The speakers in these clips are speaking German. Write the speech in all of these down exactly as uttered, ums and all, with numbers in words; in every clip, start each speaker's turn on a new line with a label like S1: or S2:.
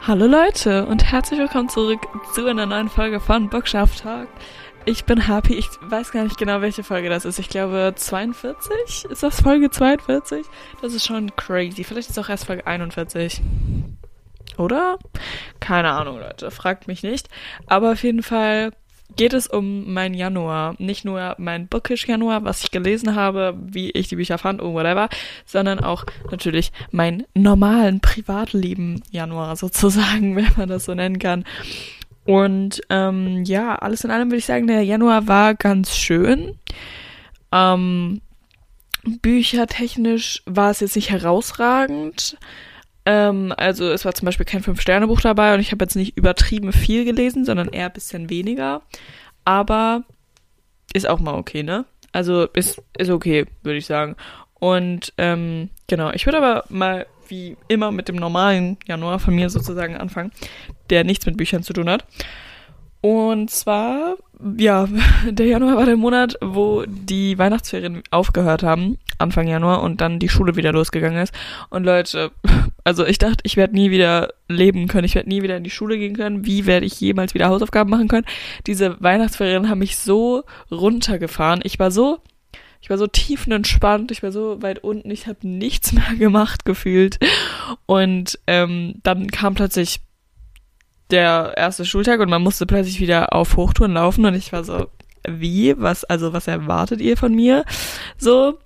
S1: Hallo Leute und herzlich willkommen zurück zu einer neuen Folge von Bookshelf Talk. Ich bin Happy, ich weiß gar nicht genau, welche Folge das ist. Ich glaube zweiundvierzig? Ist das Folge zweiundvierzig? Das ist schon crazy. Vielleicht ist es auch erst Folge einundvierzig. Oder? Keine Ahnung, Leute. Fragt mich nicht. Aber auf jeden Fall geht es um mein Januar. Nicht nur mein Bookish Januar, was ich gelesen habe, wie ich die Bücher fand und whatever, sondern auch natürlich meinen normalen Privatleben Januar sozusagen, wenn man das so nennen kann. Und ähm, ja, alles in allem würde ich sagen, der Januar war ganz schön. Ähm, büchertechnisch war es jetzt nicht herausragend. Ähm, also es war zum Beispiel kein Fünf-Sterne-Buch dabei und ich habe jetzt nicht übertrieben viel gelesen, sondern eher ein bisschen weniger. Aber ist auch mal okay, ne? Also ist, ist okay, würde ich sagen. Und ähm, genau, ich würde aber mal wie immer mit dem normalen Januar von mir sozusagen anfangen, der nichts mit Büchern zu tun hat. Und zwar, ja, der Januar war der Monat, wo die Weihnachtsferien aufgehört haben, Anfang Januar, und dann die Schule wieder losgegangen ist. Und Leute, also ich dachte, ich werde nie wieder leben können, ich werde nie wieder in die Schule gehen können. Wie werde ich jemals wieder Hausaufgaben machen können? Diese Weihnachtsferien haben mich so runtergefahren. Ich war so, ich war so tiefenentspannt, ich war so weit unten, ich habe nichts mehr gemacht gefühlt. Und ähm, dann kam plötzlich der erste Schultag und man musste plötzlich wieder auf Hochtouren laufen und ich war so, wie? Was, also was erwartet ihr von mir? So.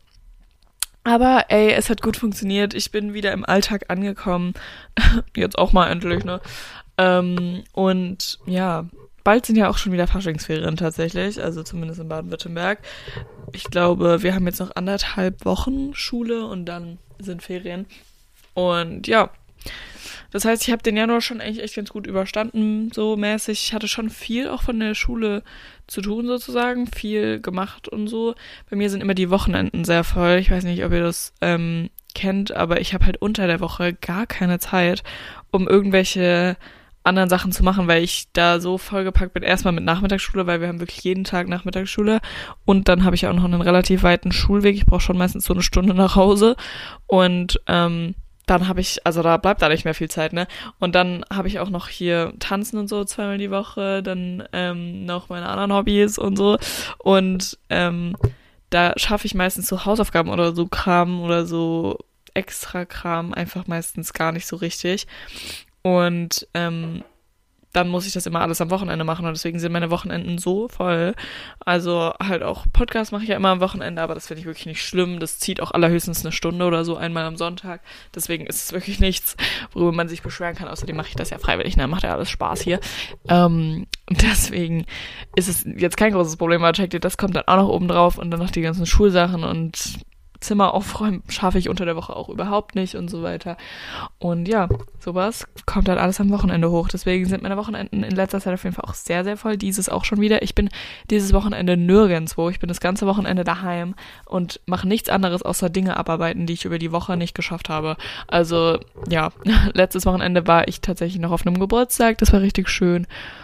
S1: Aber ey, es hat gut funktioniert. Ich bin wieder im Alltag angekommen. Jetzt auch mal endlich, ne? Ähm, und ja, bald sind ja auch schon wieder Faschingsferien tatsächlich, also zumindest in Baden-Württemberg. Ich glaube, wir haben jetzt noch anderthalb Wochen Schule und dann sind Ferien. Und ja, das heißt, ich habe den Januar schon eigentlich echt ganz gut überstanden, so mäßig. Ich hatte schon viel auch von der Schule zu tun sozusagen, viel gemacht und so. Bei mir sind immer die Wochenenden sehr voll. Ich weiß nicht, ob ihr das ähm, kennt, aber ich habe halt unter der Woche gar keine Zeit, um irgendwelche anderen Sachen zu machen, weil ich da so vollgepackt bin. Erstmal mit Nachmittagsschule, weil wir haben wirklich jeden Tag Nachmittagsschule. Und dann habe ich auch noch einen relativ weiten Schulweg. Ich brauche schon meistens so eine Stunde nach Hause. Und ähm, dann habe ich, also da bleibt da nicht mehr viel Zeit, ne? Und dann habe ich auch noch hier Tanzen und so zweimal die Woche, dann ähm, noch meine anderen Hobbys und so. Und ähm, da schaffe ich meistens so Hausaufgaben oder so Kram oder so extra Kram einfach meistens gar nicht so richtig. Und ähm, dann muss ich das immer alles am Wochenende machen und deswegen sind meine Wochenenden so voll. Also halt auch Podcast mache ich ja immer am Wochenende, aber das finde ich wirklich nicht schlimm. Das zieht auch allerhöchstens eine Stunde oder so einmal am Sonntag. Deswegen ist es wirklich nichts, worüber man sich beschweren kann. Außerdem mache ich das ja freiwillig, ne? Macht ja alles Spaß hier. Ähm, deswegen ist es jetzt kein großes Problem, aber checkt ihr, das kommt dann auch noch oben drauf und dann noch die ganzen Schulsachen und Zimmer aufräumen schaffe ich unter der Woche auch überhaupt nicht und so weiter. Und ja, sowas kommt halt alles am Wochenende hoch. Deswegen sind meine Wochenenden in letzter Zeit auf jeden Fall auch sehr, sehr voll. Dieses auch schon wieder. Ich bin dieses Wochenende nirgendwo. Ich bin das ganze Wochenende daheim und mache nichts anderes außer Dinge abarbeiten, die ich über die Woche nicht geschafft habe. Also ja, letztes Wochenende war ich tatsächlich noch auf einem Geburtstag. Das war richtig schön.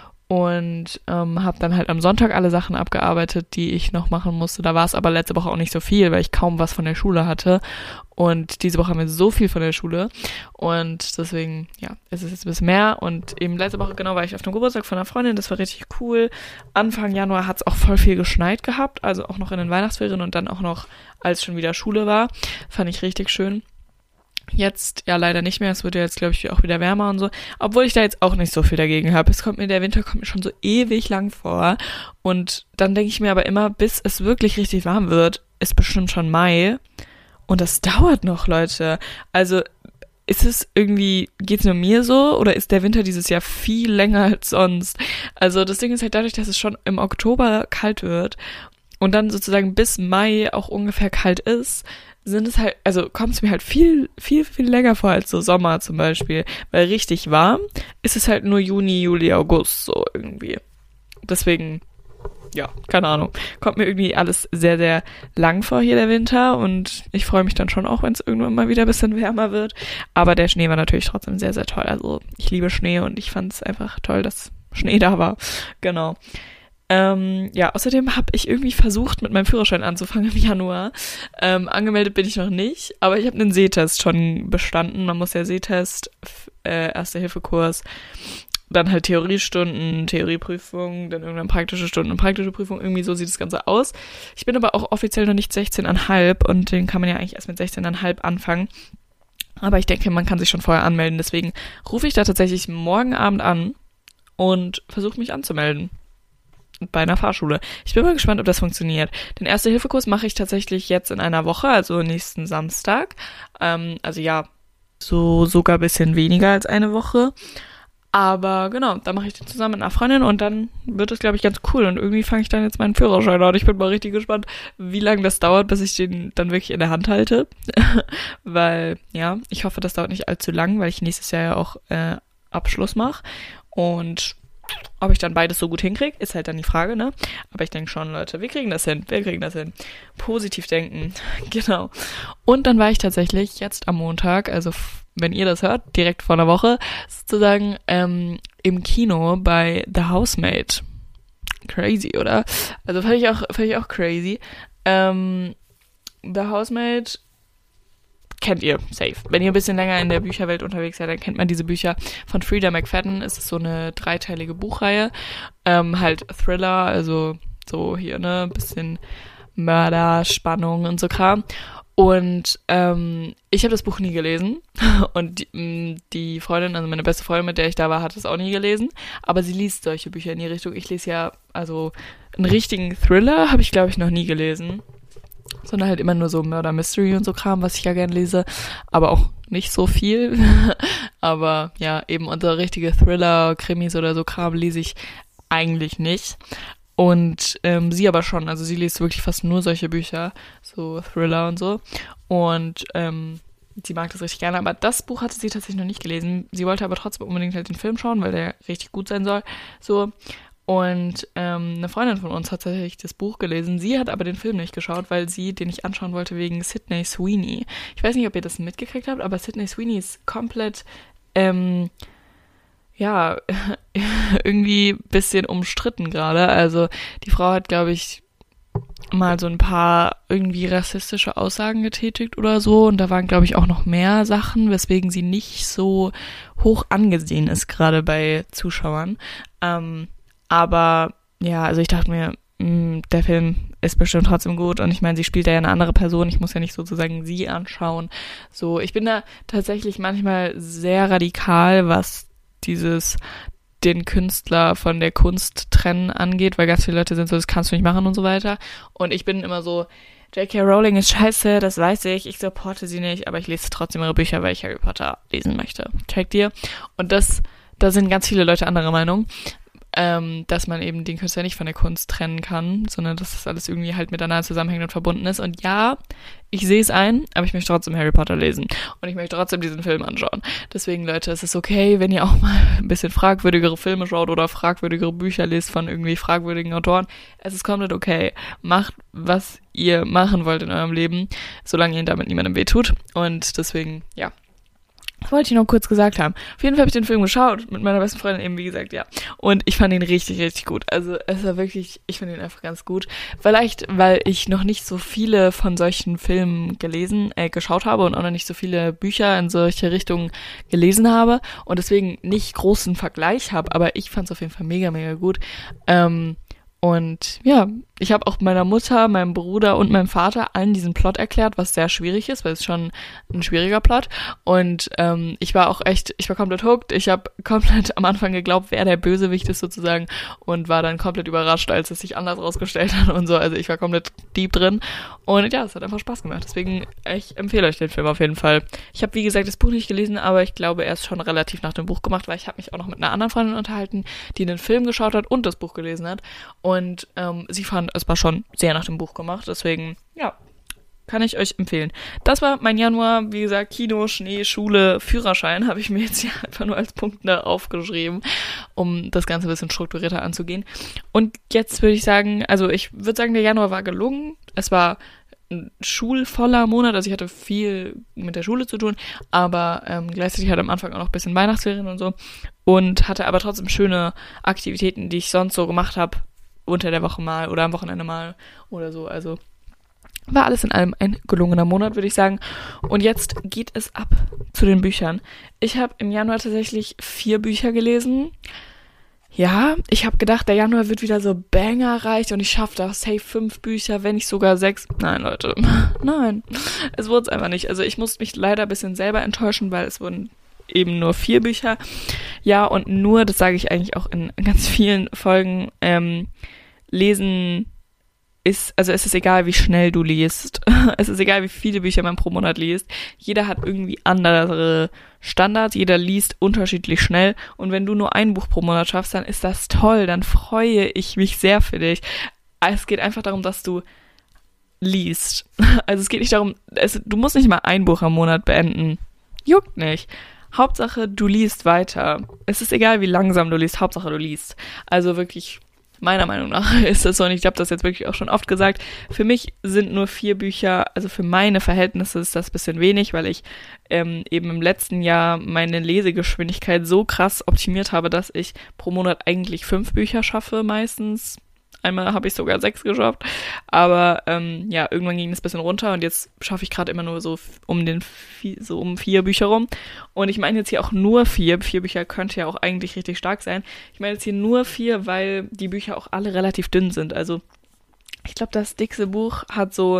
S1: Und ähm, habe dann halt am Sonntag alle Sachen abgearbeitet, die ich noch machen musste. Da war es aber letzte Woche auch nicht so viel, weil ich kaum was von der Schule hatte. Und diese Woche haben wir so viel von der Schule. Und deswegen, ja, es ist jetzt ein bisschen mehr. Und eben letzte Woche, genau, war ich auf dem Geburtstag von einer Freundin. Das war richtig cool. Anfang Januar hat es auch voll viel geschneit gehabt. Also auch noch in den Weihnachtsferien und dann auch noch, als schon wieder Schule war. Fand ich richtig schön. Jetzt ja leider nicht mehr, es wird ja jetzt, glaube ich, auch wieder wärmer und so, obwohl ich da jetzt auch nicht so viel dagegen habe. Es kommt mir, der Winter kommt mir schon so ewig lang vor und dann denke ich mir aber immer, bis es wirklich richtig warm wird, ist bestimmt schon Mai und das dauert noch, Leute. Also ist es irgendwie, geht's nur mir so oder ist der Winter dieses Jahr viel länger als sonst? Also das Ding ist halt dadurch, dass es schon im Oktober kalt wird und dann sozusagen bis Mai auch ungefähr kalt ist, sind es halt, also kommt es mir halt viel, viel, viel länger vor als so Sommer zum Beispiel. Weil richtig warm ist es halt nur Juni, Juli, August so irgendwie. Deswegen, ja, keine Ahnung. Kommt mir irgendwie alles sehr, sehr lang vor hier der Winter und ich freue mich dann schon auch, wenn es irgendwann mal wieder ein bisschen wärmer wird. Aber der Schnee war natürlich trotzdem sehr, sehr toll. Also ich liebe Schnee und ich fand es einfach toll, dass Schnee da war. Genau. Ähm, ja, außerdem habe ich irgendwie versucht, mit meinem Führerschein anzufangen im Januar. Ähm, angemeldet bin ich noch nicht, aber ich habe einen Sehtest schon bestanden. Man muss ja Sehtest, äh, Erste-Hilfe-Kurs, dann halt Theoriestunden, Theorieprüfung, dann irgendwann praktische Stunden und praktische Prüfung. Irgendwie so sieht das Ganze aus. Ich bin aber auch offiziell noch nicht sechzehn Komma fünf und den kann man ja eigentlich erst mit sechzehn Komma fünf anfangen. Aber ich denke, man kann sich schon vorher anmelden. Deswegen rufe ich da tatsächlich morgen Abend an und versuche mich anzumelden. Bei einer Fahrschule. Ich bin mal gespannt, ob das funktioniert. Den Erste-Hilfe-Kurs mache ich tatsächlich jetzt in einer Woche, also nächsten Samstag. Ähm, also ja, so sogar ein bisschen weniger als eine Woche. Aber genau, da mache ich den zusammen mit einer Freundin und dann wird es, glaube ich, ganz cool. Und irgendwie fange ich dann jetzt meinen Führerschein an. Ich bin mal richtig gespannt, wie lange das dauert, bis ich den dann wirklich in der Hand halte. Weil, ja, ich hoffe, das dauert nicht allzu lang, weil ich nächstes Jahr ja auch äh, Abschluss mache. Und ob ich dann beides so gut hinkriege, ist halt dann die Frage, ne? Aber ich denke schon, Leute, wir kriegen das hin, wir kriegen das hin. Positiv denken, genau. Und dann war ich tatsächlich jetzt am Montag, also wenn ihr das hört, direkt vor einer Woche, sozusagen ähm, im Kino bei The Housemaid. Crazy, oder? Also fand ich auch, fand ich auch crazy. Ähm, The Housemaid kennt ihr, safe. Wenn ihr ein bisschen länger in der Bücherwelt unterwegs seid, dann kennt man diese Bücher von Frida McFadden. Es ist so eine dreiteilige Buchreihe. Ähm, halt Thriller, also so hier, ne, ein bisschen Mörder, Spannung und so Kram. Und ähm, ich habe das Buch nie gelesen. Und die, die Freundin, also meine beste Freundin, mit der ich da war, hat es auch nie gelesen. Aber sie liest solche Bücher in die Richtung. Ich lese ja, also einen richtigen Thriller habe ich, glaube ich, noch nie gelesen. Sondern halt immer nur so Murder Mystery und so Kram, was ich ja gern lese, aber auch nicht so viel. Aber ja, eben unsere richtige Thriller, Krimis oder so Kram lese ich eigentlich nicht. Und ähm, sie aber schon, also sie liest wirklich fast nur solche Bücher, so Thriller und so. Und ähm, sie mag das richtig gerne, aber das Buch hatte sie tatsächlich noch nicht gelesen. Sie wollte aber trotzdem unbedingt halt den Film schauen, weil der richtig gut sein soll. So. Und ähm, eine Freundin von uns hat tatsächlich das Buch gelesen. Sie hat aber den Film nicht geschaut, weil sie den nicht anschauen wollte wegen Sydney Sweeney. Ich weiß nicht, ob ihr das mitgekriegt habt, aber Sydney Sweeney ist komplett, ähm, ja, irgendwie ein bisschen umstritten gerade. Also die Frau hat, glaube ich, mal so ein paar irgendwie rassistische Aussagen getätigt oder so. Und da waren, glaube ich, auch noch mehr Sachen, weswegen sie nicht so hoch angesehen ist, gerade bei Zuschauern. Ähm, Aber ja, also ich dachte mir, mh, der Film ist bestimmt trotzdem gut und ich meine, sie spielt da ja eine andere Person, ich muss ja nicht sozusagen sie anschauen. So, ich bin da tatsächlich manchmal sehr radikal, was dieses den Künstler von der Kunst trennen angeht, weil ganz viele Leute sind so, das kannst du nicht machen und so weiter. Und ich bin immer so, J K. Rowling ist scheiße, das weiß ich, ich supporte sie nicht, aber ich lese trotzdem ihre Bücher, weil ich Harry Potter lesen möchte. Checkt ihr? Und das, da sind ganz viele Leute anderer Meinung. Ähm, dass man eben den Künstler nicht von der Kunst trennen kann, sondern dass das alles irgendwie halt miteinander zusammenhängt und verbunden ist. Und ja, ich sehe es ein, aber ich möchte trotzdem Harry Potter lesen. Und ich möchte trotzdem diesen Film anschauen. Deswegen, Leute, es ist okay, wenn ihr auch mal ein bisschen fragwürdigere Filme schaut oder fragwürdigere Bücher lest von irgendwie fragwürdigen Autoren. Es ist komplett okay. Macht, was ihr machen wollt in eurem Leben, solange ihr damit niemandem wehtut. Und deswegen, ja. Das wollte ich noch kurz gesagt haben. Auf jeden Fall habe ich den Film geschaut, mit meiner besten Freundin eben, wie gesagt, ja. Und ich fand ihn richtig, richtig gut. Also es war wirklich, ich finde ihn einfach ganz gut. Vielleicht, weil ich noch nicht so viele von solchen Filmen gelesen, äh, geschaut habe und auch noch nicht so viele Bücher in solche Richtungen gelesen habe und deswegen nicht großen Vergleich habe, aber ich fand es auf jeden Fall mega, mega gut. Ähm, Und ja, ich habe auch meiner Mutter, meinem Bruder und meinem Vater allen diesen Plot erklärt, was sehr schwierig ist, weil es schon ein schwieriger Plot. Und ähm, ich war auch echt, ich war komplett hooked. Ich habe komplett am Anfang geglaubt, wer der Bösewicht ist sozusagen und war dann komplett überrascht, als es sich anders rausgestellt hat und so. Also ich war komplett deep drin. Und ja, es hat einfach Spaß gemacht. Deswegen, ich empfehle euch den Film auf jeden Fall. Ich habe, wie gesagt, das Buch nicht gelesen, aber ich glaube, er ist schon relativ nach dem Buch gemacht, weil ich habe mich auch noch mit einer anderen Freundin unterhalten, die den Film geschaut hat und das Buch gelesen hat. Und ähm, sie fand, es war schon sehr nach dem Buch gemacht. Deswegen, ja, kann ich euch empfehlen. Das war mein Januar. Wie gesagt, Kino, Schnee, Schule, Führerschein habe ich mir jetzt hier einfach nur als Punkte aufgeschrieben, um das Ganze ein bisschen strukturierter anzugehen. Und jetzt würde ich sagen, also ich würde sagen, der Januar war gelungen. Es war ein schulvoller Monat, also ich hatte viel mit der Schule zu tun, aber ähm, gleichzeitig hatte am Anfang auch noch ein bisschen Weihnachtsferien und so und hatte aber trotzdem schöne Aktivitäten, die ich sonst so gemacht habe, unter der Woche mal oder am Wochenende mal oder so. Also war alles in allem ein gelungener Monat, würde ich sagen. Und jetzt geht es ab zu den Büchern. Ich habe im Januar tatsächlich vier Bücher gelesen. Ja, ich habe gedacht, der Januar wird wieder so bangerreich und ich schaffe da safe fünf Bücher, wenn nicht sogar sechs. Nein, Leute, nein, es wurde es einfach nicht. Also ich musste mich leider ein bisschen selber enttäuschen, weil es wurden eben nur vier Bücher. Ja, und nur, das sage ich eigentlich auch in ganz vielen Folgen, ähm, lesen ist, also es ist egal, wie schnell du liest. Es ist egal, wie viele Bücher man pro Monat liest. Jeder hat irgendwie andere Standards, jeder liest unterschiedlich schnell. Und wenn du nur ein Buch pro Monat schaffst, dann ist das toll, dann freue ich mich sehr für dich. Es geht einfach darum, dass du liest. Also es geht nicht darum, es, du musst nicht mal ein Buch am Monat beenden. Juckt nicht. Hauptsache, du liest weiter. Es ist egal, wie langsam du liest, Hauptsache, du liest. Also wirklich, meiner Meinung nach ist das so, und ich habe das jetzt wirklich auch schon oft gesagt, für mich sind nur vier Bücher, also für meine Verhältnisse ist das ein bisschen wenig, weil ich ähm, eben im letzten Jahr meine Lesegeschwindigkeit so krass optimiert habe, dass ich pro Monat eigentlich fünf Bücher schaffe meistens. Einmal habe ich sogar sechs geschafft, aber ähm, ja, irgendwann ging es ein bisschen runter und jetzt schaffe ich gerade immer nur so um den so um vier Bücher rum. Und ich meine jetzt hier auch nur vier. Vier Bücher könnte ja auch eigentlich richtig stark sein. Ich meine jetzt hier nur vier, weil die Bücher auch alle relativ dünn sind. Also ich glaube, das dickste Buch hat so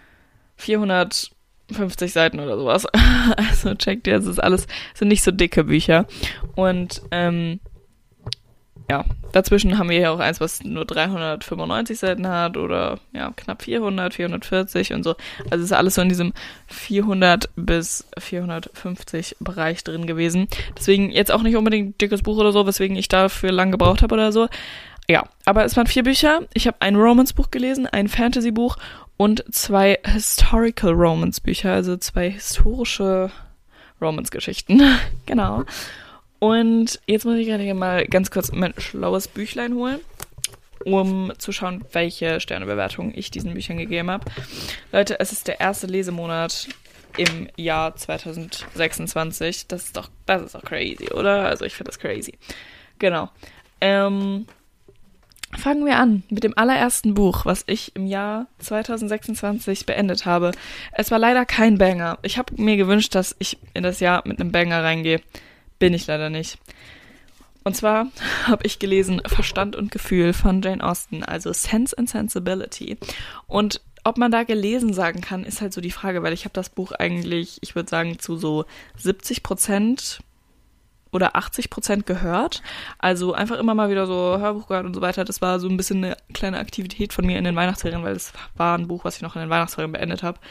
S1: vierhundertfünfzig Seiten oder sowas. Also checkt ihr, es ist alles, es sind nicht so dicke Bücher. Und ähm, ja, dazwischen haben wir hier auch eins, was nur dreihundertfünfundneunzig Seiten hat oder ja, knapp vierhundert, vierhundertvierzig und so. Also ist alles so in diesem vierhundert bis vierhundertfünfzig Bereich drin gewesen. Deswegen jetzt auch nicht unbedingt ein dickes Buch oder so, weswegen ich dafür lang gebraucht habe oder so. Ja, aber es waren vier Bücher. Ich habe ein Romance-Buch gelesen, ein Fantasy-Buch und zwei Historical Romance-Bücher, also zwei historische Romance-Geschichten. Genau. Und jetzt muss ich gerade hier mal ganz kurz mein schlaues Büchlein holen, um zu schauen, welche Sternebewertung ich diesen Büchern gegeben habe. Leute, es ist der erste Lesemonat im Jahr zwanzig sechsundzwanzig. Das ist doch, das ist doch crazy, oder? Also ich finde das crazy. Genau. Ähm, fangen wir an mit dem allerersten Buch, was ich im Jahr zwanzig sechsundzwanzig beendet habe. Es war leider kein Banger. Ich habe mir gewünscht, dass ich in das Jahr mit einem Banger reingehe. Bin ich leider nicht. Und zwar habe ich gelesen Verstand und Gefühl von Jane Austen, also Sense and Sensibility. Und ob man da gelesen sagen kann, ist halt so die Frage, weil ich habe das Buch eigentlich, ich würde sagen, zu so siebzig Prozent oder achtzig Prozent gehört. Also einfach immer mal wieder so Hörbuch gehört und so weiter. Das war so ein bisschen eine kleine Aktivität von mir in den Weihnachtsferien, weil es war ein Buch, was ich noch in den Weihnachtsferien beendet habe,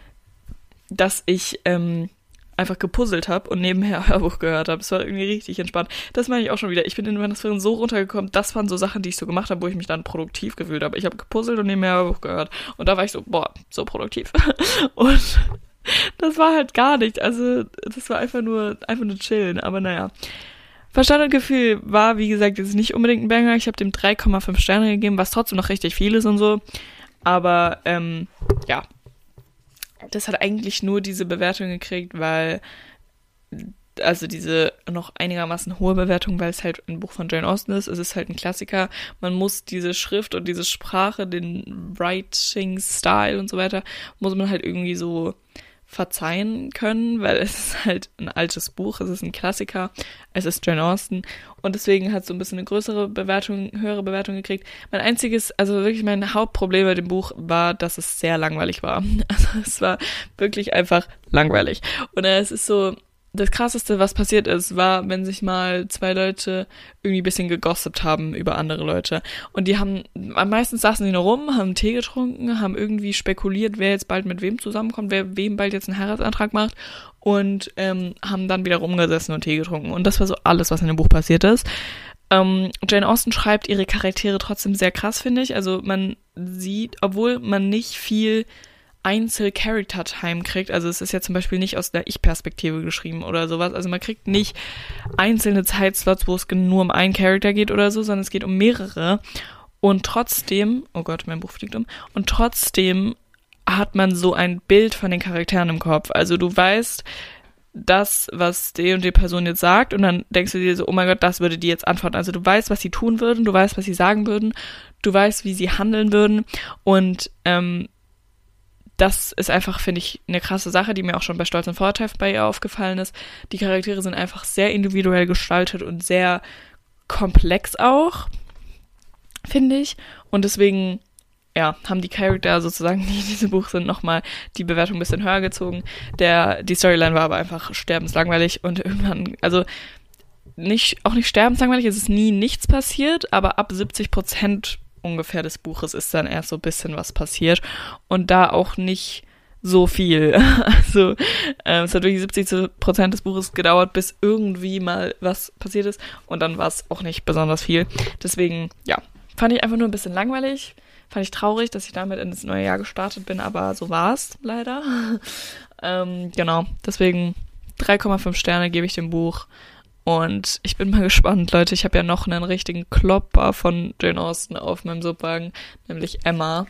S1: dass ich ähm, einfach gepuzzelt habe und nebenher Hörbuch gehört habe. Das war irgendwie richtig entspannt. Das meine ich auch schon wieder. Ich bin in den Weihnachtsferien so runtergekommen. Das waren so Sachen, die ich so gemacht habe, wo ich mich dann produktiv gefühlt habe. Ich habe gepuzzelt und nebenher Hörbuch gehört. Und da war ich so, boah, so produktiv. Und das war halt gar nicht. Also das war einfach nur, einfach nur chillen. Aber naja. Verstand und Gefühl war, wie gesagt, jetzt nicht unbedingt ein Banger. Ich habe dem drei Komma fünf Sterne gegeben, was trotzdem noch richtig viel ist und so. Aber, ähm, ja. Das hat eigentlich nur diese Bewertung gekriegt, weil, also diese noch einigermaßen hohe Bewertung, weil es halt ein Buch von Jane Austen ist. Es ist halt ein Klassiker. Man muss diese Schrift und diese Sprache, den Writing-Style und so weiter, muss man halt irgendwie so verzeihen können, weil es ist halt ein altes Buch, es ist ein Klassiker, es ist Jane Austen und deswegen hat es so ein bisschen eine größere Bewertung, höhere Bewertung gekriegt. Mein einziges, also wirklich mein Hauptproblem bei dem Buch war, dass es sehr langweilig war. Also es war wirklich einfach langweilig. Und äh, es ist so, das Krasseste, was passiert ist, war, wenn sich mal zwei Leute irgendwie ein bisschen gegossipt haben über andere Leute. Und die haben, am meisten saßen die nur rum, haben Tee getrunken, haben irgendwie spekuliert, wer jetzt bald mit wem zusammenkommt, wer wem bald jetzt einen Heiratsantrag macht und ähm, haben dann wieder rumgesessen und Tee getrunken. Und das war so alles, was in dem Buch passiert ist. Ähm, Jane Austen schreibt ihre Charaktere trotzdem sehr krass, finde ich. Also man sieht, obwohl man nicht viel Einzel-Character-Time kriegt, also es ist ja zum Beispiel nicht aus der Ich-Perspektive geschrieben oder sowas, also man kriegt nicht einzelne Zeitslots, wo es nur um einen Charakter geht oder so, sondern es geht um mehrere und trotzdem, oh Gott, mein Buch fliegt um, und trotzdem hat man so ein Bild von den Charakteren im Kopf, also du weißt das, was die und die Person jetzt sagt und dann denkst du dir so, oh mein Gott, das würde die jetzt antworten, also du weißt, was sie tun würden, du weißt, was sie sagen würden, du weißt, wie sie handeln würden und ähm, das ist einfach, finde ich, eine krasse Sache, die mir auch schon bei Stolz und Vorurteil bei ihr aufgefallen ist. Die Charaktere sind einfach sehr individuell gestaltet und sehr komplex auch, finde ich. Und deswegen, ja, haben die Charakter sozusagen, die in diesem Buch sind, nochmal die Bewertung ein bisschen höher gezogen. Der, die Storyline war aber einfach sterbenslangweilig und irgendwann, also nicht, auch nicht sterbenslangweilig, es ist nie nichts passiert, aber ab siebzig Prozent ungefähr des Buches ist dann erst so ein bisschen was passiert und da auch nicht so viel. Also ähm, es hat wirklich siebzig Prozent des Buches gedauert, bis irgendwie mal was passiert ist und dann war es auch nicht besonders viel. Deswegen, ja, fand ich einfach nur ein bisschen langweilig. Fand ich traurig, dass ich damit in das neue Jahr gestartet bin, aber so war es leider. ähm, genau, deswegen drei Komma fünf Sterne gebe ich dem Buch. Und ich bin mal gespannt, Leute. Ich habe ja noch einen richtigen Klopper von Jane Austen auf meinem Subwagen, nämlich Emma.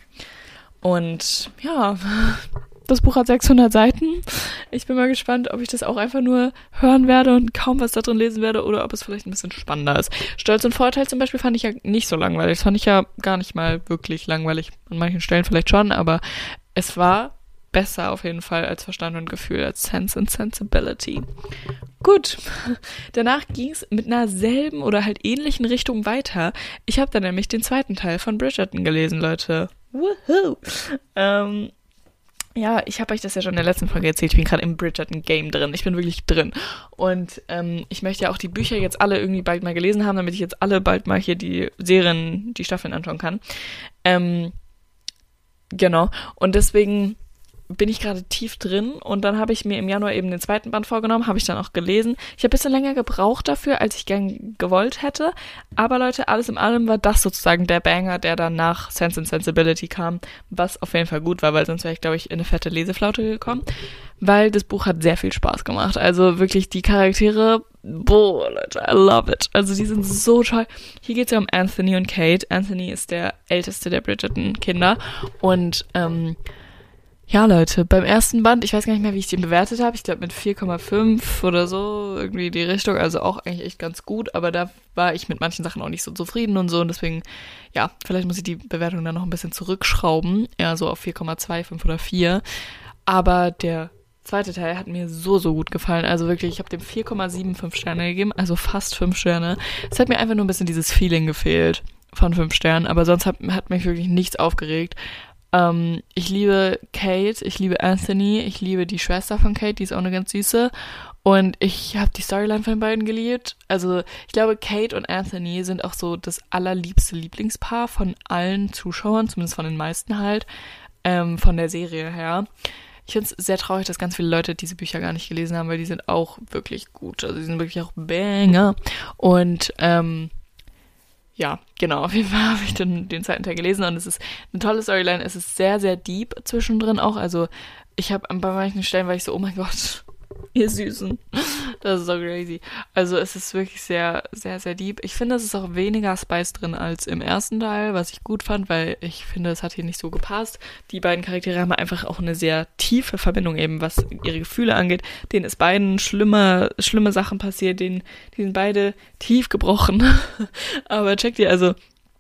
S1: Und ja, das Buch hat sechshundert Seiten. Ich bin mal gespannt, ob ich das auch einfach nur hören werde und kaum was da drin lesen werde oder ob es vielleicht ein bisschen spannender ist. Stolz und Vorurteil zum Beispiel fand ich ja nicht so langweilig. Das fand ich ja gar nicht mal wirklich langweilig. An manchen Stellen vielleicht schon, aber es war besser auf jeden Fall als Verstand und Gefühl, als Sense and Sensibility. Gut, danach ging es mit einer selben oder halt ähnlichen Richtung weiter. Ich habe dann nämlich den zweiten Teil von Bridgerton gelesen, Leute. Woohoo! Ähm, ja, ich habe euch das ja schon in der letzten Folge erzählt. Ich bin gerade im Bridgerton-Game drin. Ich bin wirklich drin. Und ähm, ich möchte ja auch die Bücher jetzt alle irgendwie bald mal gelesen haben, damit ich jetzt alle bald mal hier die Serien, die Staffeln anschauen kann. Ähm, genau. Und deswegen bin ich gerade tief drin und dann habe ich mir im Januar eben den zweiten Band vorgenommen, habe ich dann auch gelesen. Ich habe ein bisschen länger gebraucht dafür, als ich gern gewollt hätte, aber Leute, alles in allem war das sozusagen der Banger, der dann nach Sense and Sensibility kam, was auf jeden Fall gut war, weil sonst wäre ich, glaube ich, in eine fette Leseflaute gekommen, weil das Buch hat sehr viel Spaß gemacht. Also wirklich die Charaktere, boah, Leute, I love it. Also die sind so toll. Hier geht es ja um Anthony und Kate. Anthony ist der älteste der Bridgerton-Kinder und ähm, ja, Leute, beim ersten Band, ich weiß gar nicht mehr, wie ich den bewertet habe, ich glaube mit vier Komma fünf oder so, irgendwie die Richtung, also auch eigentlich echt ganz gut, aber da war ich mit manchen Sachen auch nicht so zufrieden und so und deswegen, ja, vielleicht muss ich die Bewertung dann noch ein bisschen zurückschrauben, eher so auf vier Komma zwei, fünf oder vier, aber der zweite Teil hat mir so, so gut gefallen, also wirklich, ich habe dem vier Komma sieben fünf Sterne gegeben, also fast fünf Sterne, es hat mir einfach nur ein bisschen dieses Feeling gefehlt von fünf Sternen, aber sonst hat, hat mich wirklich nichts aufgeregt. Um, ich liebe Kate, ich liebe Anthony, ich liebe die Schwester von Kate, die ist auch eine ganz süße und ich habe die Storyline von den beiden geliebt. Also ich glaube, Kate und Anthony sind auch so das allerliebste Lieblingspaar von allen Zuschauern, zumindest von den meisten halt, ähm, von der Serie her. Ich finde es sehr traurig, dass ganz viele Leute diese Bücher gar nicht gelesen haben, weil die sind auch wirklich gut, also die sind wirklich auch Banger und ähm, ja, genau, auf jeden Fall habe ich den, den zweiten Teil gelesen und es ist eine tolle Storyline, es ist sehr, sehr deep zwischendrin auch, also ich habe bei manchen Stellen war ich so, oh mein Gott, ihr Süßen, das ist so crazy, also es ist wirklich sehr, sehr, sehr deep. Ich finde, es ist auch weniger Spice drin als im ersten Teil, was ich gut fand, weil ich finde, es hat hier nicht so gepasst. Die beiden Charaktere haben einfach auch eine sehr tiefe Verbindung eben, was ihre Gefühle angeht. Denen ist beiden schlimme, schlimme Sachen passiert, denen, die sind beide tief gebrochen. Aber checkt ihr, also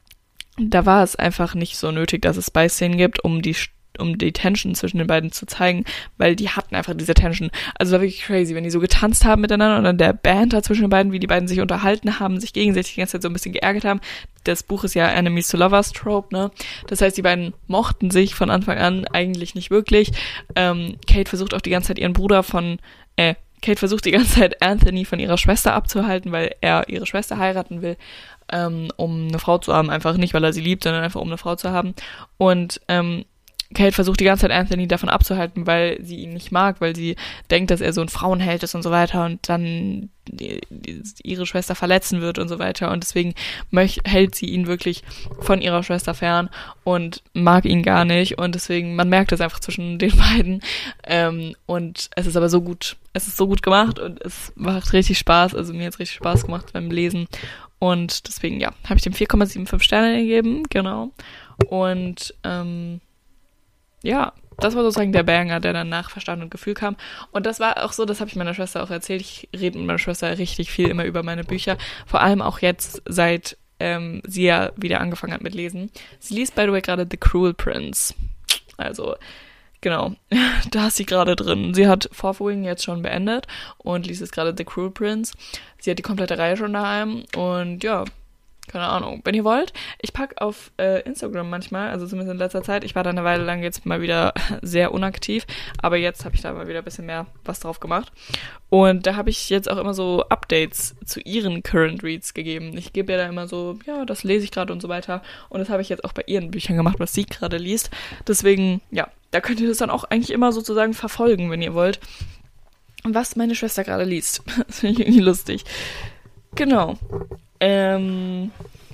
S1: da war es einfach nicht so nötig, dass es Spice-Szenen gibt, um die um die Tension zwischen den beiden zu zeigen, weil die hatten einfach diese Tension. Also war wirklich crazy, wenn die so getanzt haben miteinander und dann der Banter zwischen den beiden, wie die beiden sich unterhalten haben, sich gegenseitig die ganze Zeit so ein bisschen geärgert haben. Das Buch ist ja Enemies to Lovers Trope, ne? Das heißt, die beiden mochten sich von Anfang an eigentlich nicht wirklich. Ähm, Kate versucht auch die ganze Zeit ihren Bruder von, äh, Kate versucht die ganze Zeit Anthony von ihrer Schwester abzuhalten, weil er ihre Schwester heiraten will, ähm, um eine Frau zu haben. Einfach nicht, weil er sie liebt, sondern einfach um eine Frau zu haben. Und, ähm, Kate versucht die ganze Zeit Anthony davon abzuhalten, weil sie ihn nicht mag, weil sie denkt, dass er so ein Frauenheld ist und so weiter und dann die, die, ihre Schwester verletzen wird und so weiter und deswegen möcht, hält sie ihn wirklich von ihrer Schwester fern und mag ihn gar nicht und deswegen, man merkt das einfach zwischen den beiden ähm, und es ist aber so gut, es ist so gut gemacht und es macht richtig Spaß, also mir hat es richtig Spaß gemacht beim Lesen und deswegen, ja, habe ich dem vier Komma sieben fünf Sterne gegeben, genau und ähm, ja, das war sozusagen der Banger, der dann nach Verstand und Gefühl kam. Und das war auch so, das habe ich meiner Schwester auch erzählt. Ich rede mit meiner Schwester richtig viel immer über meine Bücher. Vor allem auch jetzt, seit ähm, sie ja wieder angefangen hat mit Lesen. Sie liest, by the way, gerade The Cruel Prince. Also, genau, da ist sie gerade drin. Sie hat Fourth Wing jetzt schon beendet und liest jetzt gerade The Cruel Prince. Sie hat die komplette Reihe schon daheim und ja, keine Ahnung. Wenn ihr wollt, ich packe auf äh, Instagram manchmal, also zumindest in letzter Zeit, ich war da eine Weile lang jetzt mal wieder sehr unaktiv, aber jetzt habe ich da mal wieder ein bisschen mehr was drauf gemacht. Und da habe ich jetzt auch immer so Updates zu ihren Current Reads gegeben. Ich gebe ja da immer so, ja, das lese ich gerade und so weiter. Und das habe ich jetzt auch bei ihren Büchern gemacht, was sie gerade liest. Deswegen, ja, da könnt ihr das dann auch eigentlich immer sozusagen verfolgen, wenn ihr wollt, was meine Schwester gerade liest. Das finde ich irgendwie lustig. Genau. Ähm,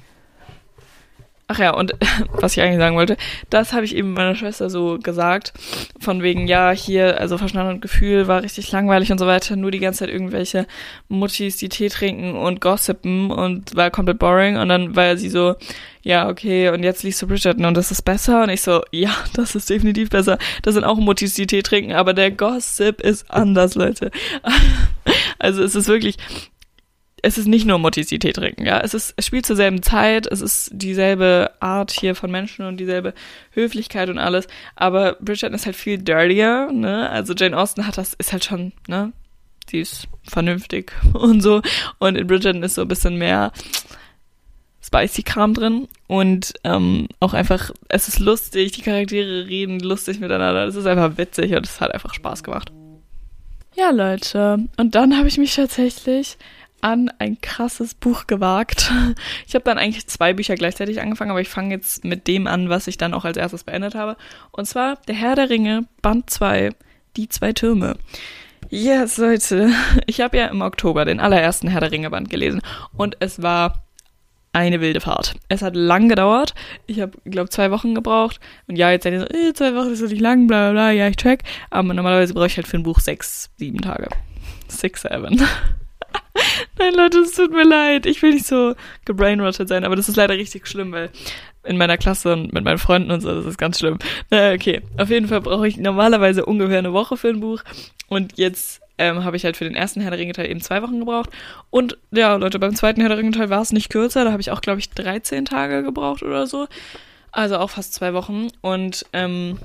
S1: ach ja, und was ich eigentlich sagen wollte, das habe ich eben meiner Schwester so gesagt, von wegen, ja, hier, also Verstand und Gefühl war richtig langweilig und so weiter, nur die ganze Zeit irgendwelche Muttis, die Tee trinken und gossipen und war komplett boring und dann war sie so, ja, okay, und jetzt liest du Bridgerton und das ist besser und ich so, ja, das ist definitiv besser, das sind auch Muttis, die Tee trinken, aber der Gossip ist anders, Leute. Also es ist wirklich... Es ist nicht nur Muttis, die Tee trinken, ja. Es ist, es spielt zur selben Zeit, es ist dieselbe Art hier von Menschen und dieselbe Höflichkeit und alles, aber Bridgerton ist halt viel dirtier, ne. Also Jane Austen hat das, ist halt schon, ne, sie ist vernünftig und so. Und in Bridgerton ist so ein bisschen mehr Spicy-Kram drin und ähm, auch einfach, es ist lustig, die Charaktere reden lustig miteinander, es ist einfach witzig und es hat einfach Spaß gemacht. Ja, Leute, und dann habe ich mich tatsächlich an ein krasses Buch gewagt. Ich habe dann eigentlich zwei Bücher gleichzeitig angefangen, aber ich fange jetzt mit dem an, was ich dann auch als erstes beendet habe. Und zwar Der Herr der Ringe, Band zwei, Die zwei Türme. Yes, Leute, ich habe ja im Oktober den allerersten Herr der Ringe Band gelesen und es war eine wilde Fahrt. Es hat lang gedauert. Ich habe, glaube zwei Wochen gebraucht. Und ja, jetzt seid ihr so, äh, zwei Wochen ist so nicht lang, bla bla bla, ja, ich check. Aber normalerweise brauche ich halt für ein Buch sechs, sieben Tage. Six, seven. Nein, Leute, es tut mir leid. Ich will nicht so gebrainrotted sein, aber das ist leider richtig schlimm, weil in meiner Klasse und mit meinen Freunden und so, das ist ganz schlimm. Naja, okay. Auf jeden Fall brauche ich normalerweise ungefähr eine Woche für ein Buch. Und jetzt ähm, habe ich halt für den ersten Herr der Ringe-Teil eben zwei Wochen gebraucht. Und ja, Leute, beim zweiten Herr der Ringe-Teil war es nicht kürzer. Da habe ich auch, glaube ich, dreizehn Tage gebraucht oder so. Also auch fast zwei Wochen. Und ähm,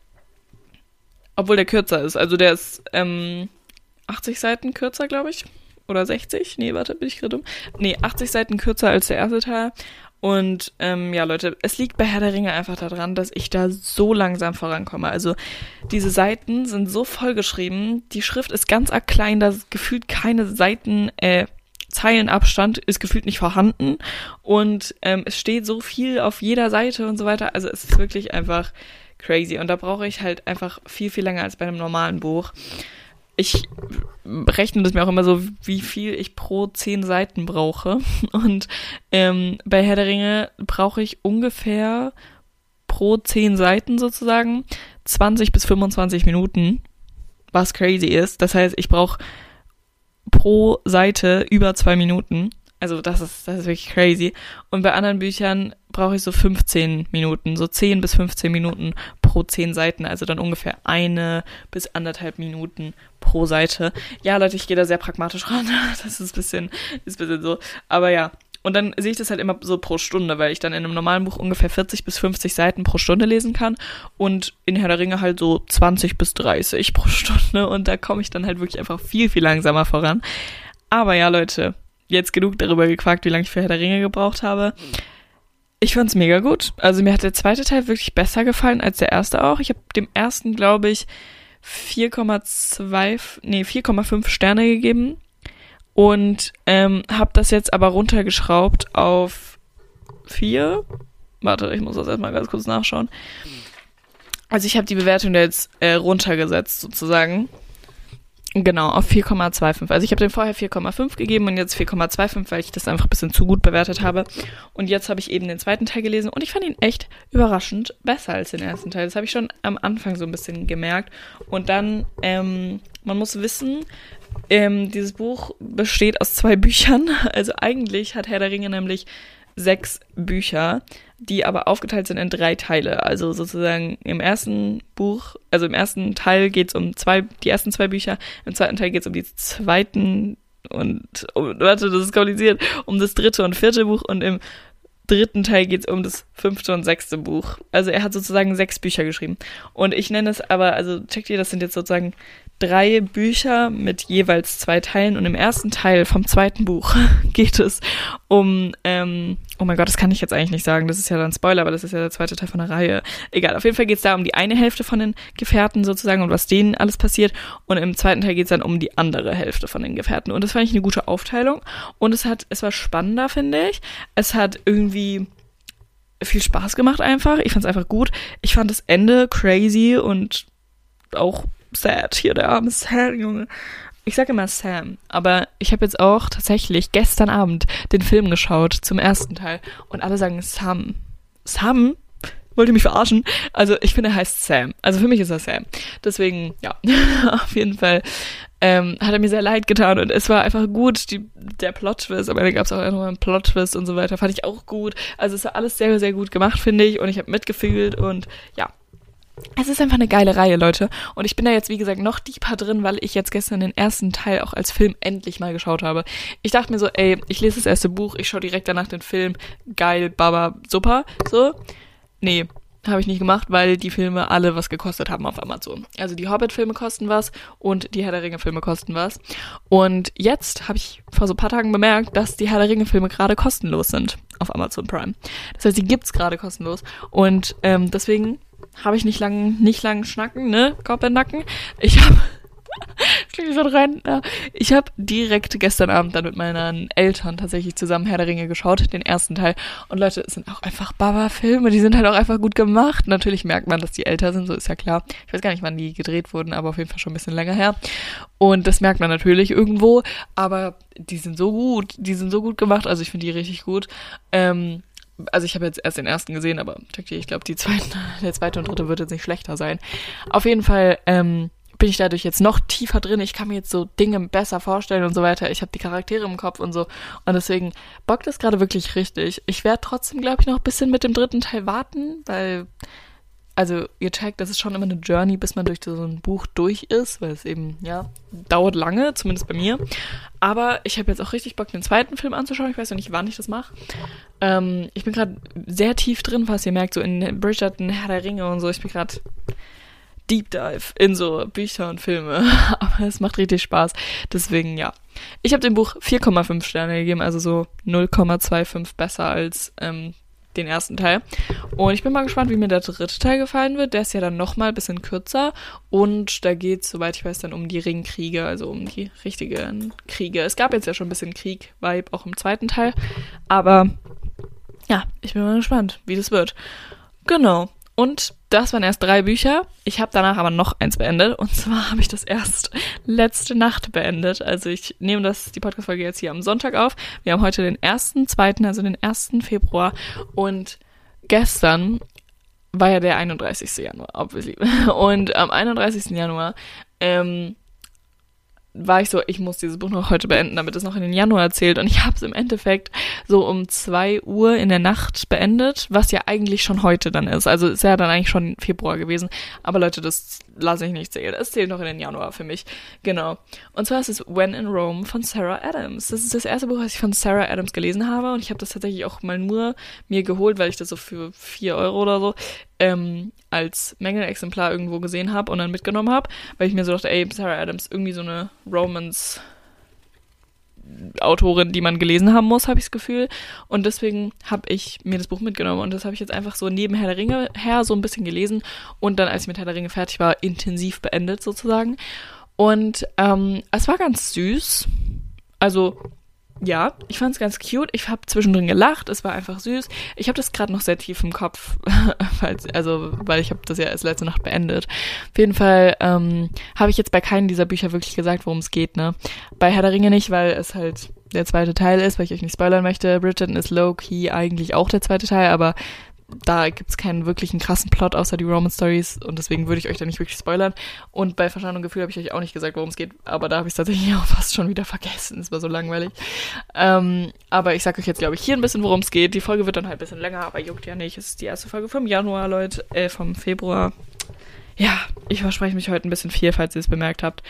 S1: obwohl der kürzer ist. Also der ist ähm, achtzig Seiten kürzer, glaube ich. Oder sechzig? Nee, warte, bin ich gerade dumm? Nee, achtzig Seiten kürzer als der erste Teil. Und ähm, ja, Leute, es liegt bei Herr der Ringe einfach daran, dass ich da so langsam vorankomme. Also diese Seiten sind so vollgeschrieben, die Schrift ist ganz arg klein, da ist gefühlt keine Seiten, äh, Zeilenabstand ist gefühlt nicht vorhanden. Und ähm, es steht so viel auf jeder Seite und so weiter. Also es ist wirklich einfach crazy. Und da brauche ich halt einfach viel, viel länger als bei einem normalen Buch. Ich rechne das mir auch immer so, wie viel ich pro zehn Seiten brauche. Und ähm, bei Herr der Ringe brauche ich ungefähr pro zehn Seiten sozusagen zwanzig bis fünfundzwanzig Minuten, was crazy ist. Das heißt, ich brauche pro Seite über zwei Minuten. Also das ist, das ist wirklich crazy. Und bei anderen Büchern brauche ich so fünfzehn Minuten, so zehn bis fünfzehn Minuten pro zehn Seiten, also dann ungefähr eine bis anderthalb Minuten pro Seite. Ja, Leute, ich gehe da sehr pragmatisch ran, das ist ein bisschen, ist ein bisschen so, aber ja. Und dann sehe ich das halt immer so pro Stunde, weil ich dann in einem normalen Buch ungefähr vierzig bis fünfzig Seiten pro Stunde lesen kann und in Herr der Ringe halt so zwanzig bis dreißig pro Stunde und da komme ich dann halt wirklich einfach viel, viel langsamer voran. Aber ja, Leute, jetzt genug darüber gequakt, wie lange ich für Herr der Ringe gebraucht habe. Ich fand's mega gut. Also mir hat der zweite Teil wirklich besser gefallen als der erste auch. Ich habe dem ersten, glaube ich, vier Komma zwei, nee, vier Komma fünf Sterne gegeben und ähm, habe das jetzt aber runtergeschraubt auf vier. Warte, ich muss das erstmal ganz kurz nachschauen. Also ich habe die Bewertung da jetzt äh, runtergesetzt sozusagen. Genau, auf vier Komma fünfundzwanzig. Also ich habe dem vorher vier Komma fünf gegeben und jetzt vier Komma fünfundzwanzig, weil ich das einfach ein bisschen zu gut bewertet habe. Und jetzt habe ich eben den zweiten Teil gelesen und ich fand ihn echt überraschend besser als den ersten Teil. Das habe ich schon am Anfang so ein bisschen gemerkt. Und dann, ähm, man muss wissen, ähm, dieses Buch besteht aus zwei Büchern. Also eigentlich hat Herr der Ringe nämlich sechs Bücher, die aber aufgeteilt sind in drei Teile. Also sozusagen im ersten Buch, also im ersten Teil geht es um zwei, die ersten zwei Bücher, im zweiten Teil geht es um die zweiten und, um, warte, das ist kompliziert, um das dritte und vierte Buch und im dritten Teil geht es um das fünfte und sechste Buch. Also er hat sozusagen sechs Bücher geschrieben. Und ich nenne es aber, also checkt ihr, das sind jetzt sozusagen drei Bücher mit jeweils zwei Teilen. Und im ersten Teil vom zweiten Buch geht es um, ähm, oh mein Gott, das kann ich jetzt eigentlich nicht sagen, das ist ja dann Spoiler, aber das ist ja der zweite Teil von der Reihe. Egal, auf jeden Fall geht es da um die eine Hälfte von den Gefährten sozusagen und was denen alles passiert. Und im zweiten Teil geht es dann um die andere Hälfte von den Gefährten. Und das fand ich eine gute Aufteilung. Und es hat, es war spannender, finde ich. Es hat irgendwie viel Spaß gemacht einfach. Ich fand es einfach gut. Ich fand das Ende crazy und auch sad. Hier, der arme Sam, Junge. Ich sage immer Sam, aber ich habe jetzt auch tatsächlich gestern Abend den Film geschaut zum ersten Teil und alle sagen Sam. Sam? Wollt ihr mich verarschen? Also ich finde, er heißt Sam. Also für mich ist er Sam. Deswegen, ja, auf jeden Fall ähm, hat er mir sehr leid getan und es war einfach gut. Die, der Plot-Twist, aber da gab es auch noch einen Plot-Twist und so weiter, fand ich auch gut. Also es war alles sehr, sehr gut gemacht, finde ich, und ich habe mitgefühlt und ja. Es ist einfach eine geile Reihe, Leute. Und ich bin da jetzt, wie gesagt, noch deeper drin, weil ich jetzt gestern den ersten Teil auch als Film endlich mal geschaut habe. Ich dachte mir so, ey, ich lese das erste Buch, ich schaue direkt danach den Film. Geil, Baba, super. So. Nee, habe ich nicht gemacht, weil die Filme alle was gekostet haben auf Amazon. Also die Hobbit-Filme kosten was und die Herr der Ringe-Filme kosten was. Und jetzt habe ich vor so ein paar Tagen bemerkt, dass die Herr der Ringe-Filme gerade kostenlos sind auf Amazon Prime. Das heißt, die gibt's gerade kostenlos. Und ähm, deswegen habe ich nicht lang, nicht lang schnacken, ne? Kopf in den Nacken. Ich habe Ich habe direkt gestern Abend dann mit meinen Eltern tatsächlich zusammen Herr der Ringe geschaut, den ersten Teil. Und Leute, es sind auch einfach Baba-Filme, die sind halt auch einfach gut gemacht. Natürlich merkt man, dass die älter sind, so ist ja klar. Ich weiß gar nicht, wann die gedreht wurden, aber auf jeden Fall schon ein bisschen länger her. Und das merkt man natürlich irgendwo, aber die sind so gut, die sind so gut gemacht, also ich finde die richtig gut. Ähm, Also ich habe jetzt erst den ersten gesehen, aber ich glaube, die zweiten, der zweite und dritte wird jetzt nicht schlechter sein. Auf jeden Fall ähm, bin ich dadurch jetzt noch tiefer drin. Ich kann mir jetzt so Dinge besser vorstellen und so weiter. Ich habe die Charaktere im Kopf und so. Und deswegen bockt das gerade wirklich richtig. Ich werde trotzdem, glaube ich, noch ein bisschen mit dem dritten Teil warten, weil, also ihr checkt, das ist schon immer eine Journey, bis man durch so ein Buch durch ist, weil es eben, ja, dauert lange, zumindest bei mir. Aber ich habe jetzt auch richtig Bock, den zweiten Film anzuschauen. Ich weiß noch nicht, wann ich das mache. Ähm, ich bin gerade sehr tief drin, was ihr merkt, so in Bridgerton, Herr der Ringe und so. Ich bin gerade Deep Dive in so Bücher und Filme. Aber es macht richtig Spaß. Deswegen, ja. Ich habe dem Buch vier Komma fünf Sterne gegeben, also so null Komma fünfundzwanzig besser als ähm, den ersten Teil. Und ich bin mal gespannt, wie mir der dritte Teil gefallen wird. Der ist ja dann nochmal ein bisschen kürzer. Und da geht es, soweit ich weiß, dann um die Ringkriege, also um die richtigen Kriege. Es gab jetzt ja schon ein bisschen Krieg-Vibe, auch im zweiten Teil. Aber ja, ich bin mal gespannt, wie das wird. Genau. Und das waren erst drei Bücher. Ich habe danach aber noch eins beendet. Und zwar habe ich das erst letzte Nacht beendet. Also ich nehme das die Podcast-Folge jetzt hier am Sonntag auf. Wir haben heute den ersten, zweiten, also den ersten Februar. Und gestern war ja der einunddreißigsten Januar, obviously. Und am einunddreißigsten Januar ähm, war ich so, ich muss dieses Buch noch heute beenden, damit es noch in den Januar erzählt. Und ich habe es im Endeffekt so um zwei Uhr in der Nacht beendet, was ja eigentlich schon heute dann ist. Also ist ja dann eigentlich schon Februar gewesen. Aber Leute, das lasse ich nicht zählen. Es zählt noch in den Januar für mich. Genau. Und zwar ist es When in Rome von Sarah Adams. Das ist das erste Buch, was ich von Sarah Adams gelesen habe. Und ich habe das tatsächlich auch mal nur mir geholt, weil ich das so für vier Euro oder so ähm, als Mängelexemplar irgendwo gesehen habe und dann mitgenommen habe, weil ich mir so dachte, ey, Sarah Adams, irgendwie so eine Romance-Autorin, die man gelesen haben muss, habe ich das Gefühl. Und deswegen habe ich mir das Buch mitgenommen und das habe ich jetzt einfach so neben Herr der Ringe her so ein bisschen gelesen und dann, als ich mit Herr der Ringe fertig war, intensiv beendet sozusagen. Und ähm, es war ganz süß. Also ja, ich fand es ganz cute. Ich habe zwischendrin gelacht. Es war einfach süß. Ich habe das gerade noch sehr tief im Kopf, also weil ich habe das ja erst letzte Nacht beendet. Auf jeden Fall ähm, habe ich jetzt bei keinem dieser Bücher wirklich gesagt, worum es geht. Ne, bei Herr der Ringe nicht, weil es halt der zweite Teil ist, weil ich euch nicht spoilern möchte. Bridgerton ist low-key eigentlich auch der zweite Teil, aber da gibt's keinen wirklichen krassen Plot, außer die Romance-Stories und deswegen würde ich euch da nicht wirklich spoilern. Und bei Verstand und Gefühl habe ich euch auch nicht gesagt, worum es geht, aber da habe ich es tatsächlich auch fast schon wieder vergessen. Es war so langweilig. Ähm, aber ich sage euch jetzt, glaube ich, hier ein bisschen, worum es geht. Die Folge wird dann halt ein bisschen länger, aber juckt ja nicht. Es ist die erste Folge vom Januar, Leute, äh, vom Februar. Ja, ich verspreche mich heute ein bisschen viel, falls ihr es bemerkt habt.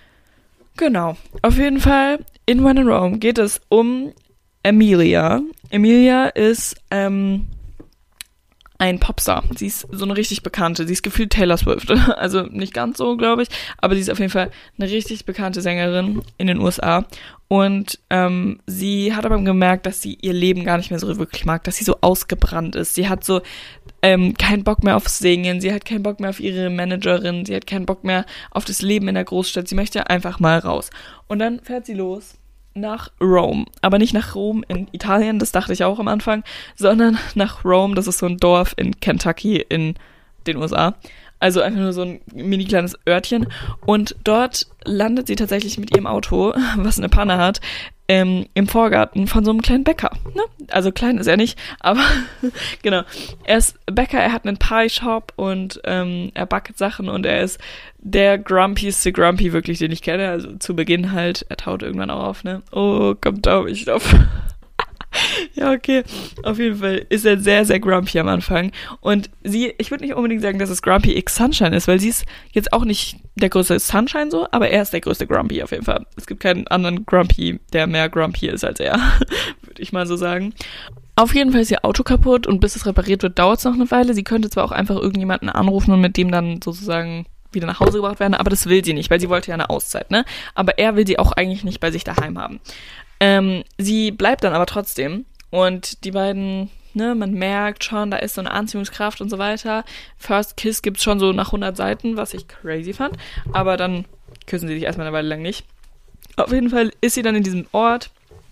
S1: Genau. Auf jeden Fall, in When in Rome geht es um Emilia. Emilia ist ähm, ein Popstar. Sie ist so eine richtig bekannte. Sie ist gefühlt Taylor Swift. Also nicht ganz so, glaube ich, aber sie ist auf jeden Fall eine richtig bekannte Sängerin in den U S A. Und ähm, sie hat aber gemerkt, dass sie ihr Leben gar nicht mehr so wirklich mag, dass sie so ausgebrannt ist. Sie hat so ähm, keinen Bock mehr aufs Singen, sie hat keinen Bock mehr auf ihre Managerin, sie hat keinen Bock mehr auf das Leben in der Großstadt. Sie möchte einfach mal raus. Und dann fährt sie los nach Rome, aber nicht nach Rom in Italien, das dachte ich auch am Anfang, sondern nach Rome, das ist so ein Dorf in Kentucky in den U S A. Also einfach nur so ein mini kleines Örtchen. Und dort landet sie tatsächlich mit ihrem Auto, was eine Panne hat, ähm, im Vorgarten von so einem kleinen Bäcker. Ne? Also klein ist er nicht, aber genau. Er ist Bäcker, er hat einen Pie-Shop und ähm, er backt Sachen und er ist der grumpieste Grumpy wirklich, den ich kenne. Also zu Beginn halt, er taut irgendwann auch auf, ne? Oh, kommt auf, ich auf. Ja, okay. Auf jeden Fall ist er sehr, sehr grumpy am Anfang. Und sie, ich würde nicht unbedingt sagen, dass es Grumpy X Sunshine ist, weil sie ist jetzt auch nicht der größte Sunshine so, aber er ist der größte Grumpy auf jeden Fall. Es gibt keinen anderen Grumpy, der mehr Grumpy ist als er, würde ich mal so sagen. Auf jeden Fall ist ihr Auto kaputt und bis es repariert wird, dauert es noch eine Weile. Sie könnte zwar auch einfach irgendjemanden anrufen und mit dem dann sozusagen wieder nach Hause gebracht werden, aber das will sie nicht, weil sie wollte ja eine Auszeit, ne? Aber er will sie auch eigentlich nicht bei sich daheim haben. Ähm, sie bleibt dann aber trotzdem und die beiden, ne, man merkt schon, da ist so eine Anziehungskraft und so weiter. First Kiss gibt's schon so nach hundert Seiten, was ich crazy fand, aber dann küssen sie sich erstmal eine Weile lang nicht. Auf jeden Fall ist sie dann in diesem Ort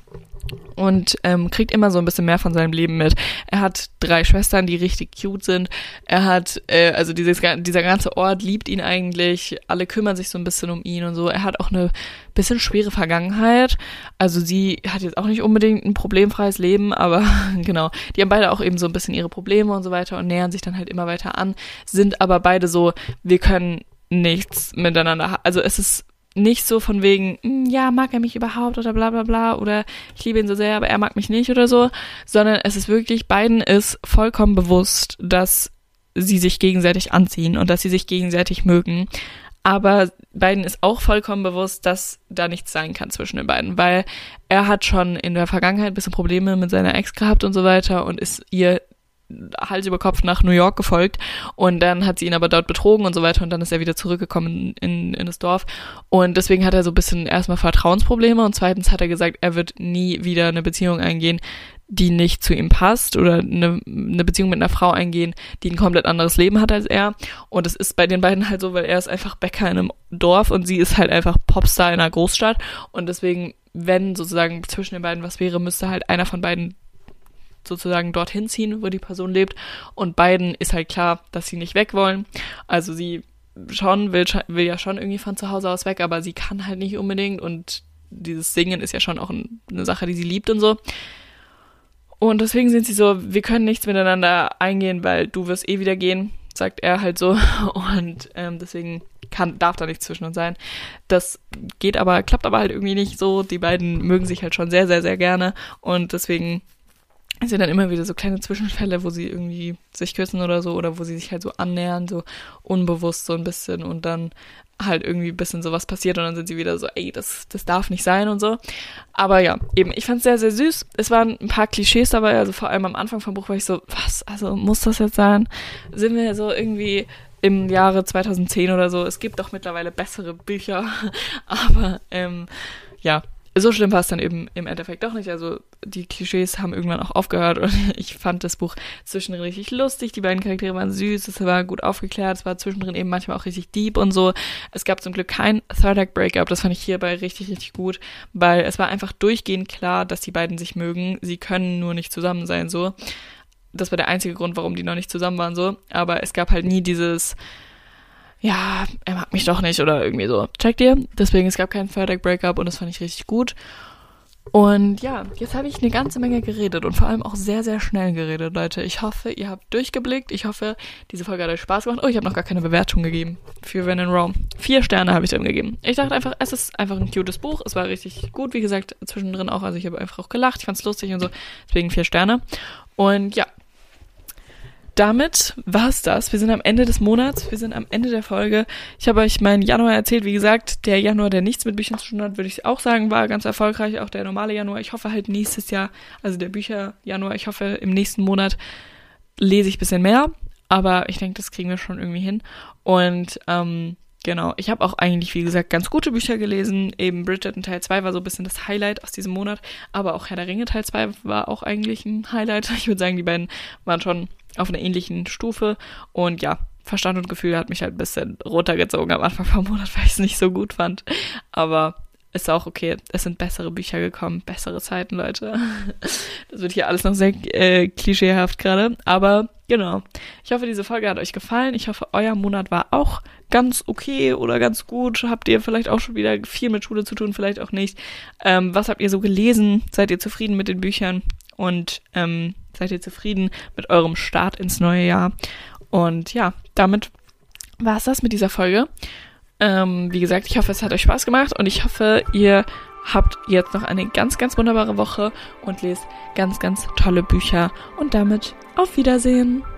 S1: und ähm, kriegt immer so ein bisschen mehr von seinem Leben mit. Er hat drei Schwestern, die richtig cute sind. Er hat, äh, also dieses, dieser ganze Ort liebt ihn eigentlich. Alle kümmern sich so ein bisschen um ihn und so. Er hat auch eine bisschen schwere Vergangenheit. Also sie hat jetzt auch nicht unbedingt ein problemfreies Leben, aber genau. Die haben beide auch eben so ein bisschen ihre Probleme und so weiter und nähern sich dann halt immer weiter an. Sind aber beide so, wir können nichts miteinander. Also es ist nicht so von wegen, ja, mag er mich überhaupt oder bla bla bla oder ich liebe ihn so sehr, aber er mag mich nicht oder so, sondern es ist wirklich, beiden ist vollkommen bewusst, dass sie sich gegenseitig anziehen und dass sie sich gegenseitig mögen, aber beiden ist auch vollkommen bewusst, dass da nichts sein kann zwischen den beiden, weil er hat schon in der Vergangenheit ein bisschen Probleme mit seiner Ex gehabt und so weiter und ist ihr Hals über Kopf nach New York gefolgt und dann hat sie ihn aber dort betrogen und so weiter und dann ist er wieder zurückgekommen in, in das Dorf und deswegen hat er so ein bisschen erstmal Vertrauensprobleme und zweitens hat er gesagt, er wird nie wieder eine Beziehung eingehen, die nicht zu ihm passt oder eine, eine Beziehung mit einer Frau eingehen, die ein komplett anderes Leben hat als er und es ist bei den beiden halt so, weil er ist einfach Bäcker in einem Dorf und sie ist halt einfach Popstar in einer Großstadt und deswegen, wenn sozusagen zwischen den beiden was wäre, müsste halt einer von beiden sozusagen dorthin ziehen, wo die Person lebt und beiden ist halt klar, dass sie nicht weg wollen. Also sie schon will, will ja schon irgendwie von zu Hause aus weg, aber sie kann halt nicht unbedingt und dieses Singen ist ja schon auch ein, eine Sache, die sie liebt und so. Und deswegen sind sie so, wir können nichts miteinander eingehen, weil du wirst eh wieder gehen, sagt er halt so und ähm, deswegen kann, darf da nichts zwischen uns sein. Das geht aber, klappt aber halt irgendwie nicht so. Die beiden mögen sich halt schon sehr, sehr, sehr gerne und deswegen es sind dann immer wieder so kleine Zwischenfälle, wo sie irgendwie sich küssen oder so oder wo sie sich halt so annähern, so unbewusst so ein bisschen und dann halt irgendwie ein bisschen sowas passiert und dann sind sie wieder so, ey, das, das darf nicht sein und so. Aber ja, eben, ich fand's sehr, sehr süß. Es waren ein paar Klischees dabei, also vor allem am Anfang vom Buch war ich so, was, also muss das jetzt sein? Sind wir so irgendwie im Jahre zweitausendzehn oder so? Es gibt doch mittlerweile bessere Bücher, aber ähm, ja, so schlimm war es dann eben im Endeffekt doch nicht. Also die Klischees haben irgendwann auch aufgehört und ich fand das Buch zwischendrin richtig lustig. Die beiden Charaktere waren süß, es war gut aufgeklärt, es war zwischendrin eben manchmal auch richtig deep und so. Es gab zum Glück kein Third Act Breakup, das fand ich hierbei richtig, richtig gut, weil es war einfach durchgehend klar, dass die beiden sich mögen. Sie können nur nicht zusammen sein, so. Das war der einzige Grund, warum die noch nicht zusammen waren, so. Aber es gab halt nie dieses, ja, er mag mich doch nicht oder irgendwie so. Checkt ihr? Deswegen, es gab keinen Third Act Breakup und das fand ich richtig gut. Und ja, jetzt habe ich eine ganze Menge geredet und vor allem auch sehr, sehr schnell geredet, Leute. Ich hoffe, ihr habt durchgeblickt. Ich hoffe, diese Folge hat euch Spaß gemacht. Oh, ich habe noch gar keine Bewertung gegeben für When in Rome. Vier Sterne habe ich dem gegeben. Ich dachte einfach, es ist einfach ein cutes Buch. Es war richtig gut, wie gesagt, zwischendrin auch. Also ich habe einfach auch gelacht, ich fand es lustig und so. Deswegen vier Sterne. Und ja, damit war's das. Wir sind am Ende des Monats, wir sind am Ende der Folge. Ich habe euch meinen Januar erzählt. Wie gesagt, der Januar, der nichts mit Büchern zu tun hat, würde ich auch sagen, war ganz erfolgreich. Auch der normale Januar. Ich hoffe halt nächstes Jahr, also der Bücher-Januar, ich hoffe im nächsten Monat lese ich ein bisschen mehr. Aber ich denke, das kriegen wir schon irgendwie hin. Und ähm, genau, ich habe auch eigentlich, wie gesagt, ganz gute Bücher gelesen. Eben Bridgerton Teil zwei war so ein bisschen das Highlight aus diesem Monat. Aber auch Herr der Ringe Teil zwei war auch eigentlich ein Highlight. Ich würde sagen, die beiden waren schon auf einer ähnlichen Stufe. Und ja, Verstand und Gefühl hat mich halt ein bisschen runtergezogen am Anfang vom Monat, weil ich es nicht so gut fand. Aber ist auch okay. Es sind bessere Bücher gekommen. Bessere Zeiten, Leute. Das wird hier alles noch sehr äh, klischeehaft gerade. Aber genau. Ich hoffe, diese Folge hat euch gefallen. Ich hoffe, euer Monat war auch ganz okay oder ganz gut. Habt ihr vielleicht auch schon wieder viel mit Schule zu tun, vielleicht auch nicht. Ähm, was habt ihr so gelesen? Seid ihr zufrieden mit den Büchern? Und ähm, seid ihr zufrieden mit eurem Start ins neue Jahr? Und ja, damit war es das mit dieser Folge. Ähm, wie gesagt, ich hoffe, es hat euch Spaß gemacht und ich hoffe, ihr habt jetzt noch eine ganz, ganz wunderbare Woche und lest ganz, ganz tolle Bücher. Und damit auf Wiedersehen.